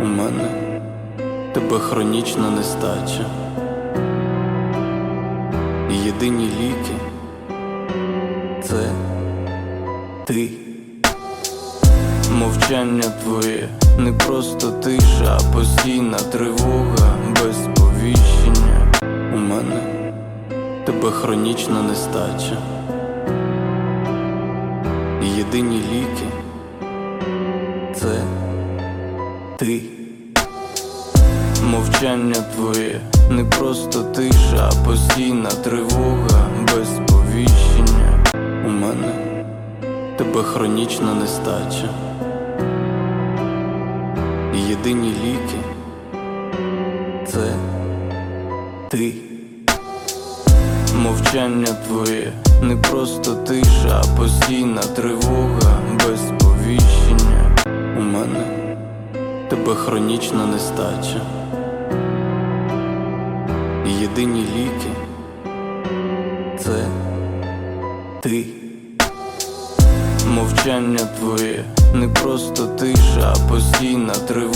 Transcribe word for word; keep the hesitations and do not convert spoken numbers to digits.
У мене тебе хронічна нестача. І єдині ліки — це ти. Мовчання твоє не просто тиша, а постійна тривога без сповіщення. У мене тебе хронічна нестача. І єдині ліки — це ти. Мовчання твоє не просто тиша, а постійна тривога без сповіщення. У мене тебе хронічна нестача. І єдині ліки — це ти. Мовчання твоє не просто тиша, а постійна тривога без сповіщення. У мене тебе хронічна нестача. І єдині ліки — це ти. Мовчання твоє не просто тиша, а постійна тривога